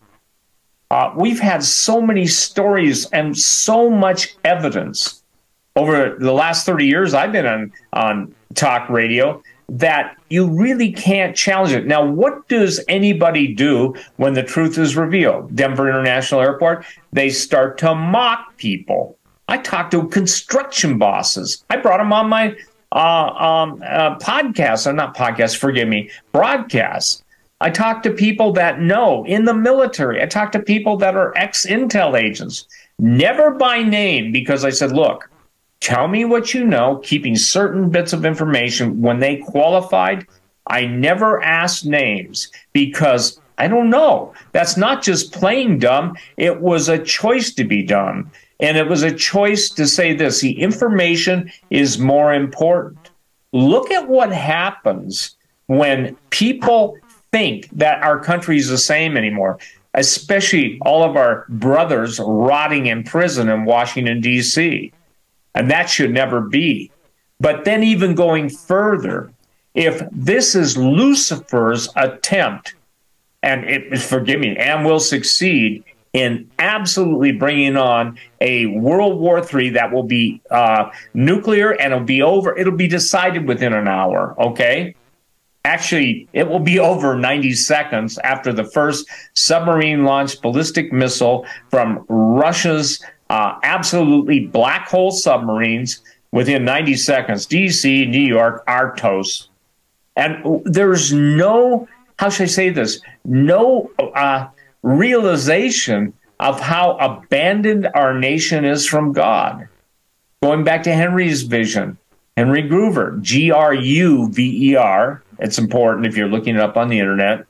we've had so many stories and so much evidence over the last 30 years I've been on talk radio that you really can't challenge it. Now, what does anybody do when the truth is revealed? Denver International Airport, they start to mock people. I talked to construction bosses. I brought them on my podcast, or not podcast, forgive me, broadcast. I talk to people that know in the military. I talk to people that are ex-intel agents, never by name, because I said, look, tell me what you know, keeping certain bits of information. When they qualified, I never asked names because I don't know. That's not just plain dumb. It was a choice to be done. And it was a choice to say this: the information is more important. Look at what happens when people think that our country is the same anymore, especially all of our brothers rotting in prison in Washington, D.C. And that should never be. But then even going further, if this is Lucifer's attempt, and forgive me, and will succeed in absolutely bringing on a World War III that will be nuclear, and it'll be over. It'll be decided within an hour, okay? Actually, it will be over 90 seconds after the first submarine-launched ballistic missile from Russia's absolutely black hole submarines. Within 90 seconds, D.C., New York are toast. And there's no, how should I say this, no realization of how abandoned our nation is from God. Going back to Henry's vision, Henry Gruver, Gruver, it's important if you're looking it up on the internet.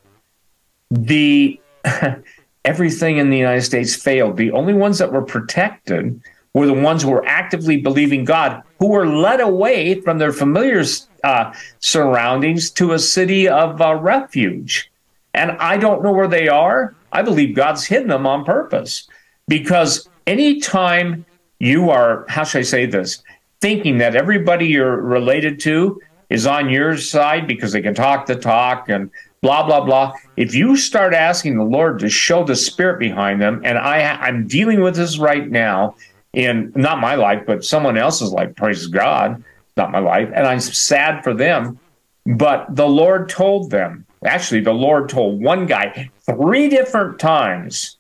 Everything in the United States failed. The only ones that were protected were the ones who were actively believing God, who were led away from their familiar surroundings to a city of refuge. And I don't know where they are. I believe God's hidden them on purpose, because anytime you are, how should I say this, thinking that everybody you're related to is on your side because they can talk the talk and blah, blah, blah. If you start asking the Lord to show the spirit behind them, and I'm dealing with this right now in not my life, but someone else's life, praise God, not my life, and I'm sad for them, but the Lord told them, actually the Lord told one guy three different times,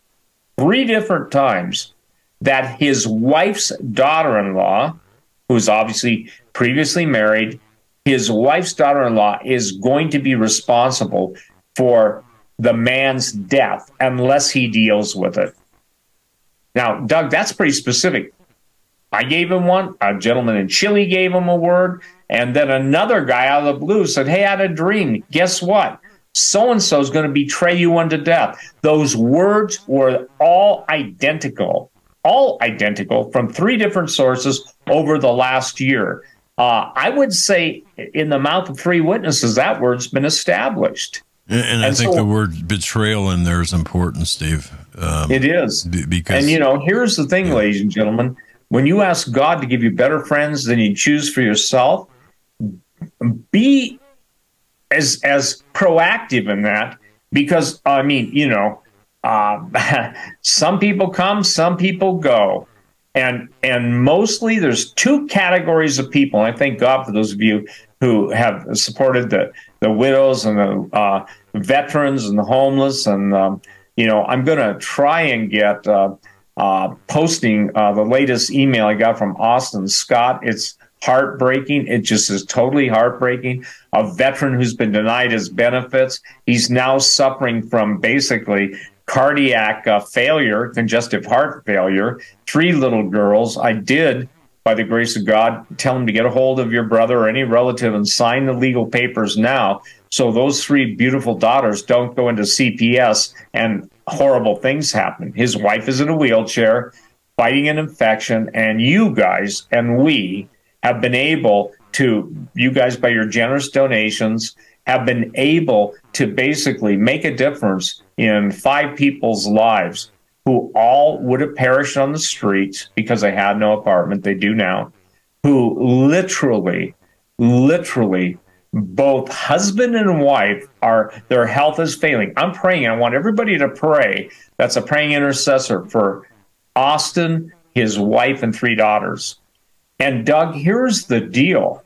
that his wife's daughter-in-law, who's obviously previously married, his wife's daughter-in-law is going to be responsible for the man's death unless he deals with it. Now, Doug, that's pretty specific. I gave him one. A gentleman in Chile gave him a word. And then another guy out of the blue said, hey, I had a dream. Guess what? So-and-so is going to betray you unto death. Those words were all identical from three different sources over the last year. I would say in the mouth of three witnesses, that word's been established. And I think the word betrayal in there is important, Steve. It is. Because, and, here's the thing, ladies and gentlemen. When you ask God to give you better friends than you choose for yourself, be as proactive in that, because, some people come, some people go. And mostly there's two categories of people. And I thank God for those of you who have supported the widows and the veterans and the homeless. And, I'm going to try and get posting the latest email I got from Austin Scott. It's heartbreaking. It just is totally heartbreaking. A veteran who's been denied his benefits. He's now suffering from basically cardiac failure, congestive heart failure. 3 little girls. I did, by the grace of God, tell him to get a hold of your brother or any relative and sign the legal papers now, so those 3 beautiful daughters don't go into CPS and horrible things happen. His wife is in a wheelchair, fighting an infection, and you guys and we have been able to, you guys by your generous donations, have been able to basically make a difference in 5 people's lives who all would have perished on the streets because they had no apartment. They do now. Who literally, both husband and wife their health is failing. I'm praying. I want everybody to pray. That's a praying intercessor for Austin, his wife, and 3 daughters. And Doug, here's the deal.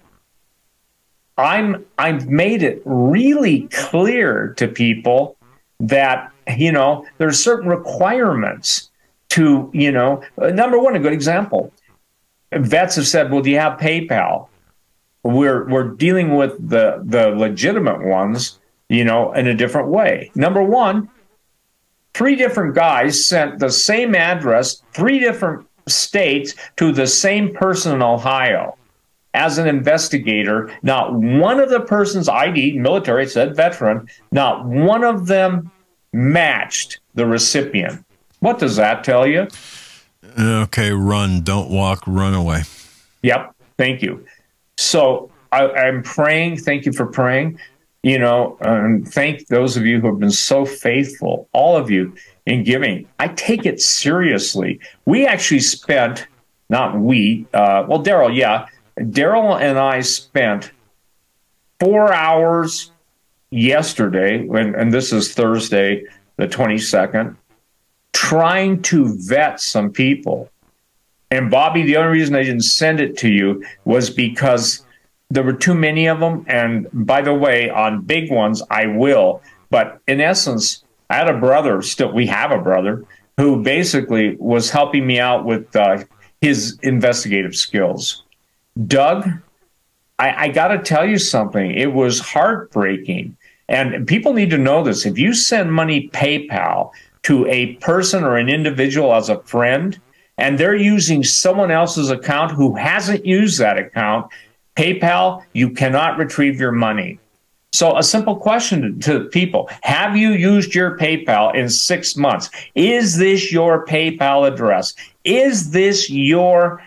I've made it really clear to people that, there's certain requirements to, number one, a good example. Vets have said, well, do you have PayPal? We're dealing with the legitimate ones, in a different way. Number one, 3 different guys sent the same address, 3 different states, to the same person in Ohio. As an investigator, not one of the person's ID, military, said veteran, not one of them matched the recipient. What does that tell you? Okay, run, don't walk, run away. Yep, thank you. So I'm praying, thank you for praying, and thank those of you who have been so faithful, all of you, in giving. I take it seriously. We actually spent, Daryl, yeah, Daryl and I spent 4 hours yesterday, and this is Thursday, the 22nd, trying to vet some people. And Bobby, the only reason I didn't send it to you was because there were too many of them. And by the way, on big ones, I will. But in essence, I had a brother, we have a brother, who basically was helping me out with his investigative skills. Doug, I got to tell you something. It was heartbreaking. And people need to know this. If you send money PayPal to a person or an individual as a friend, and they're using someone else's account who hasn't used that account, PayPal, you cannot retrieve your money. So a simple question to people: have you used your PayPal in 6 months? Is this your PayPal address? Is this your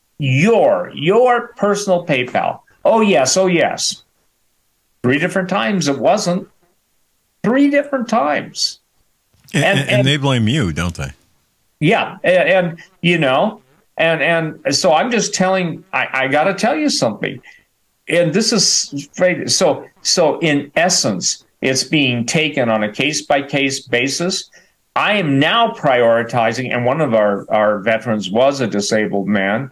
personal PayPal? Oh, yes. Oh, yes. 3 different times it wasn't. 3 different times. And they blame you, don't they? Yeah. And so I'm just telling, I got to tell you something. And this is, so in essence, it's being taken on a case-by-case basis. I am now prioritizing, and one of our veterans was a disabled man.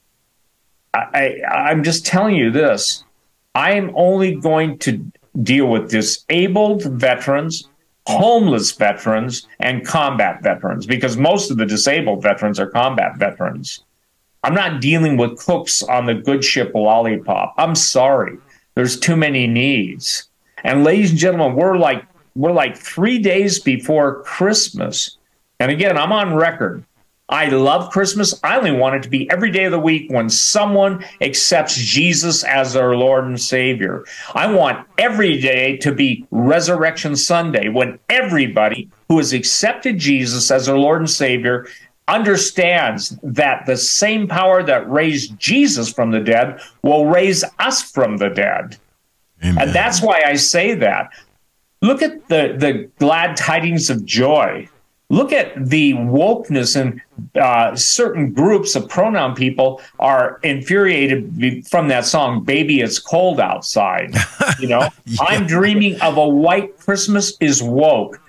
I'm just telling you this. I am only going to deal with disabled veterans, homeless veterans, and combat veterans, because most of the disabled veterans are combat veterans. I'm not dealing with cooks on the good ship Lollipop. I'm sorry. There's too many needs. And ladies and gentlemen, we're like 3 days before Christmas. And again, I'm on record. I love Christmas. I only want it to be every day of the week when someone accepts Jesus as their Lord and Savior. I want every day to be Resurrection Sunday, when everybody who has accepted Jesus as their Lord and Savior understands that the same power that raised Jesus from the dead will raise us from the dead. Amen. And that's why I say that. Look at the glad tidings of joy. Look at the wokeness, and certain groups of pronoun people are infuriated from that song, Baby, It's Cold Outside. Yeah. I'm dreaming of a white Christmas is woke.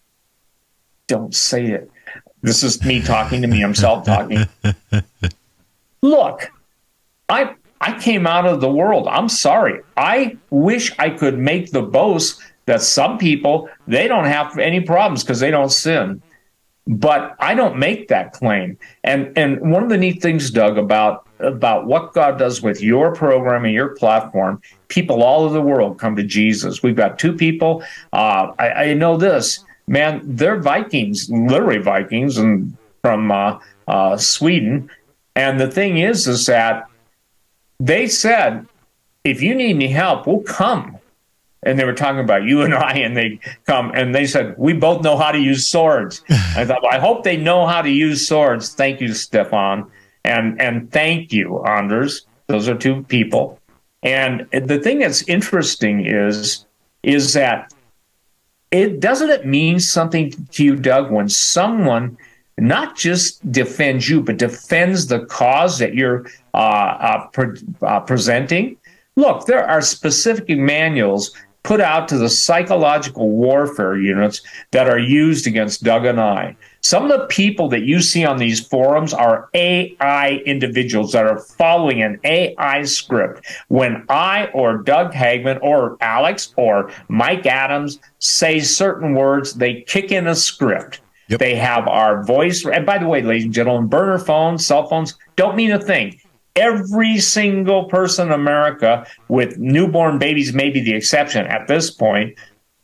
Don't say it. This is me talking to me. I'm self-talking. Look, I came out of the world. I'm sorry. I wish I could make the boast that some people, they don't have any problems because they don't sin. But I don't make that claim. And one of the neat things, Doug, about what God does with your program and your platform, people all over the world come to Jesus. We've got 2 people. I know this, man, they're Vikings, literally Vikings, and from Sweden. And the thing is that they said, if you need any help, we'll come. And they were talking about you and I, and they come, and they said, we both know how to use swords. I thought, well, I hope they know how to use swords. Thank you, Stefan. And thank you, Anders. Those are 2 people. And the thing that's interesting is that doesn't it mean something to you, Doug, when someone not just defends you, but defends the cause that you're presenting? Look, there are specific manuals put out to the psychological warfare units that are used against Doug and I. Some of the people that you see on these forums are AI individuals that are following an AI script. When I or Doug Hagmann or Alex or Mike Adams say certain words, they kick in a script. Yep. They have our voice. And by the way, ladies and gentlemen, burner phones, cell phones don't mean a thing. Every single person in America, with newborn babies, may be the exception at this point,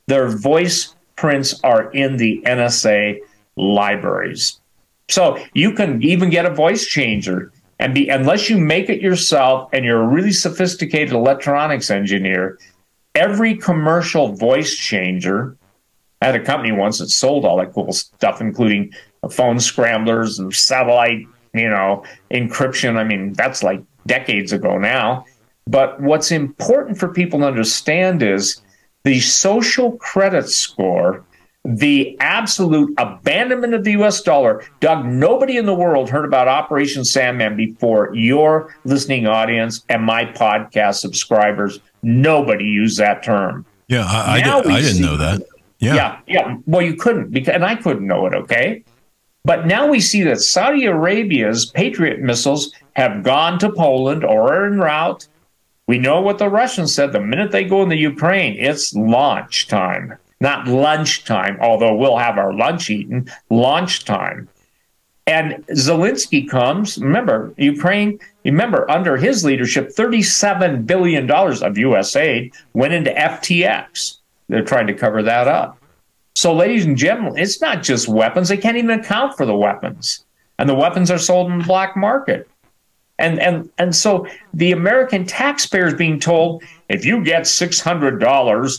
Their voice prints are in the NSA libraries. So you can even get a voice changer and unless you make it yourself and you're a really sophisticated electronics engineer, every commercial voice changer, I had a company once that sold all that cool stuff, including phone scramblers and satellite, encryption. I mean, that's like decades ago now. But what's important for people to understand is the social credit score, the absolute abandonment of the U.S. dollar. Doug, nobody in the world heard about Operation Sandman before your listening audience and my podcast subscribers. Nobody used that term. Yeah, I didn't know that. Yeah. Well, you couldn't, and I couldn't know it, okay? But now we see that Saudi Arabia's Patriot missiles have gone to Poland or are en route. We know what the Russians said. The minute they go into Ukraine, it's launch time. Not lunchtime, although we'll have our lunch eaten, launch time. And Zelensky comes, remember, Ukraine, under his leadership, $37 billion of U.S. aid went into FTX. They're trying to cover that up. So, ladies and gentlemen, it's not just weapons. They can't even account for the weapons. And the weapons are sold in the black market. And so the American taxpayer is being told, if you get $600,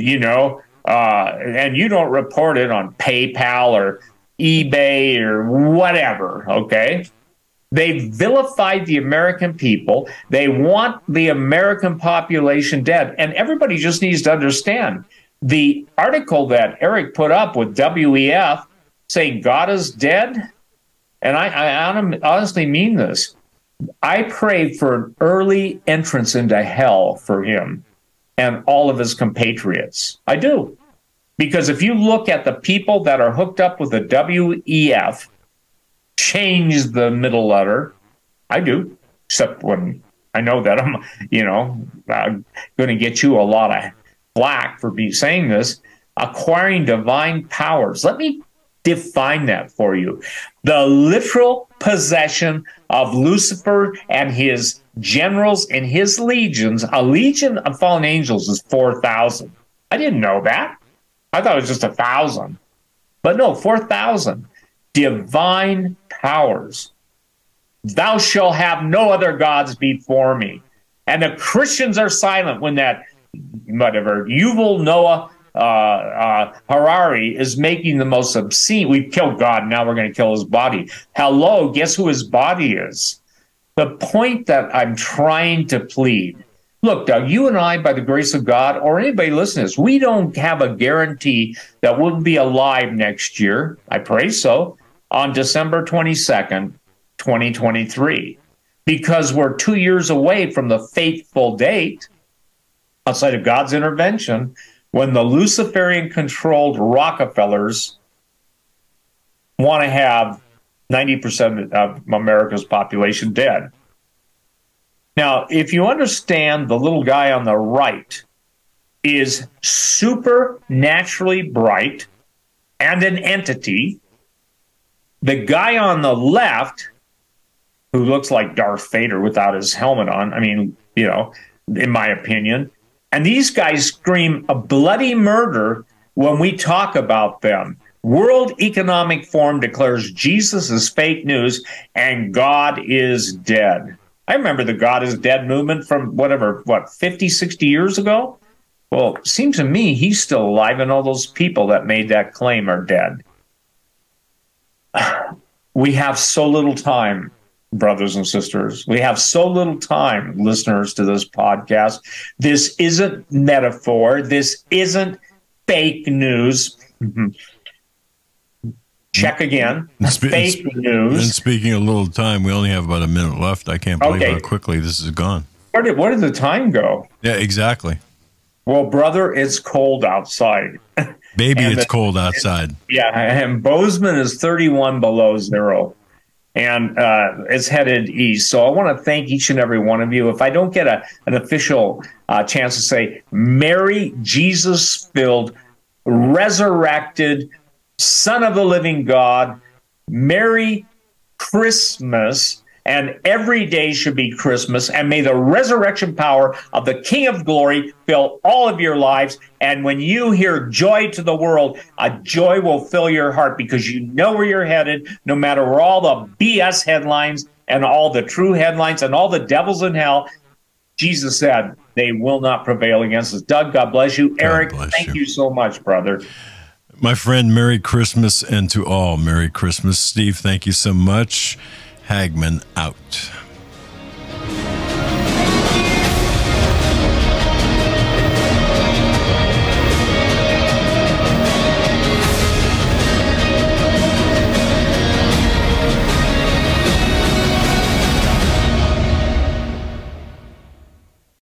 and you don't report it on PayPal or eBay or whatever, okay? They vilified the American people. They want the American population dead. And everybody just needs to understand the article that Eric put up with WEF saying God is dead. And I honestly mean this. I pray for an early entrance into hell for him and all of his compatriots. I do. Because if you look at the people that are hooked up with the WEF, change the middle letter. I do, except when I know that I'm, going to get you a lot of flack for saying this. Acquiring divine powers. Let me define that for you. The literal possession of Lucifer and his generals and his legions. A legion of fallen angels is 4,000. I didn't know that. I thought it was just 1,000. But no, 4,000. Divine powers. Thou shalt have no other gods before me. And the Christians are silent when that, whatever, Yuval Noah Harari is making the most obscene. We've killed God, now we're going to kill his body. Hello, guess who his body is? The point that I'm trying to plead. Look, Doug, you and I, by the grace of God, or anybody listening to this, we don't have a guarantee that we'll be alive next year. I pray so. On December 22nd, 2023, because we're 2 years away from the fateful date, outside of God's intervention, when the Luciferian-controlled Rockefellers want to have 90% of America's population dead. Now, if you understand the little guy on the right is supernaturally bright and an entity, the guy on the left, who looks like Darth Vader without his helmet on, I mean, in my opinion, and these guys scream a bloody murder when we talk about them. World Economic Forum declares Jesus is fake news and God is dead. I remember the God is dead movement from 50, 60 years ago? Well, it seems to me he's still alive and all those people that made that claim are dead. We have so little time, brothers and sisters. We have so little time, listeners to this podcast. This isn't metaphor. This isn't fake news. Check again. Fake news. And speaking of little time, we only have about a minute left. I can't believe how quickly this is gone. Where did the time go? Yeah, exactly. Well, brother, it's cold outside. Baby, it's cold outside. Yeah, and Bozeman is 31 below zero. And it's headed east. So I want to thank each and every one of you. If I don't get an official chance to say, Mary, Jesus-filled, resurrected, Son of the living God, Merry Christmas, And every day should be Christmas. And may the resurrection power of the King of Glory fill all of your lives. And when you hear joy to the world, a joy will fill your heart because you know where you're headed, no matter where all the BS headlines and all the true headlines and all the devils in hell. Jesus said they will not prevail against us. Doug, God bless you. Eric, thank you so much, brother. My friend, Merry Christmas, and to all, Merry Christmas. Steve, thank you so much. Hagmann out.